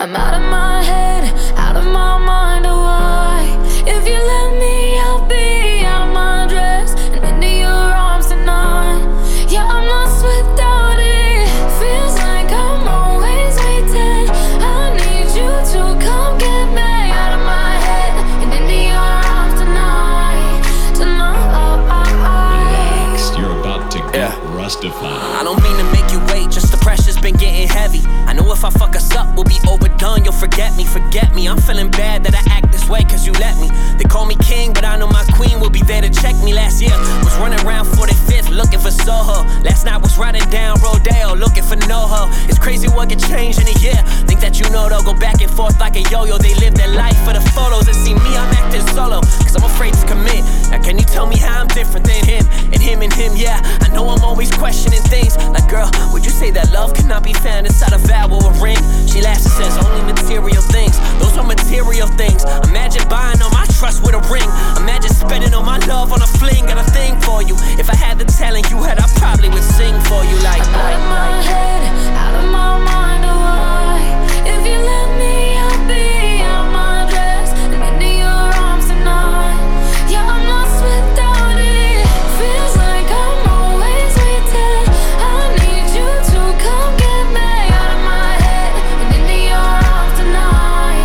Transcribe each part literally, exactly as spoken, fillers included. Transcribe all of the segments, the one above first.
I'm out of my head, out of my mind, oh why? If you let me, I'll be out of my dress and into your arms tonight. Yeah, I'm lost without it. Feels like I'm always waiting. I need you to come get me out of my head and into your arms tonight. Tonight. Next, you're about to get yeah. rustified. I don't mean to make you wait, just the pressure's been getting heavy. I know if I fuck us up, we'll be overdone. You'll forget me, forget me. I'm feeling bad that I act this way, cause you let me. They call me king, but I know my queen will be there to check me. Last year, was running around forty-fifth, looking for Soho. Last night was riding down Rodeo, looking for NoHo. It's crazy what can change in a year. Think that you know they'll go back and forth like a yo-yo. They live their life for the photos and see me, I'm acting solo, cause I'm afraid to commit. Now can you tell me how I'm different than him? And him and him, yeah. I know I'm always questioning things. Like, girl, would you say that love cannot be found inside a vow or a ring? She laughs and says only material things. Those are material things. Imagine buying all my trust with a ring. Imagine spending all my love on a fling. Got a thing for you. If I had the talent you had, I probably would sing for you like. I'm out of my head, out of my mind, oh why? If you let me, I'll be out of my dress and into your arms tonight. Yeah, I'm lost without it. Feels like I'm always waiting. I need you to come get me out of my head and into your arms tonight.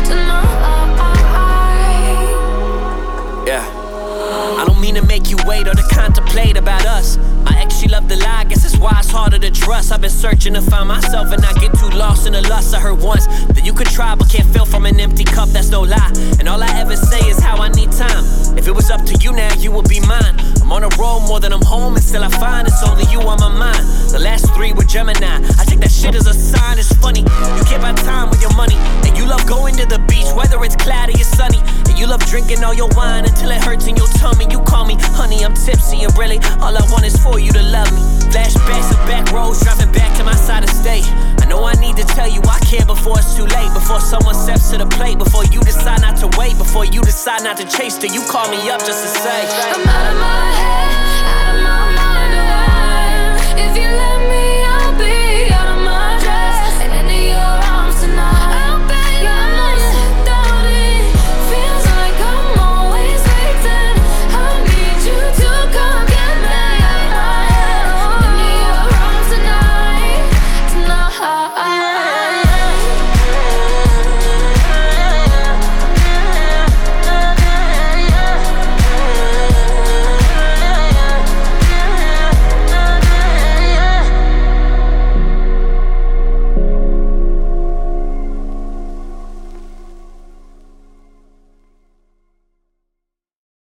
Tonight. Yeah. I don't mean to make you wait or to contemplate about us. My ex, she loved to lie, I guess that's why it's harder to trust. I've been searching to find myself and not get too lost in the lust. I heard once that you could try but can't fill from an empty cup, that's no lie. And all I ever say is how I need time. If it was up to you now, you would be mine. I'm on a road more than I'm home, and still I find it's only you on my mind. The last three were Gemini, I take that shit as a sign. It's funny, you can't buy time with your money. And you love going to the beach, whether it's cloudy or sunny. And you love drinking all your wine until it hurts in your tummy. You call me honey, I'm tipsy, and really all I want is for you to love me. Flashbacks of back roads, driving back to my side of state. I know I need to tell you I care before it's too late. Before someone steps to the plate, before you decide not to wait, before you decide not to chase till you call me up just to say I'm out of my head,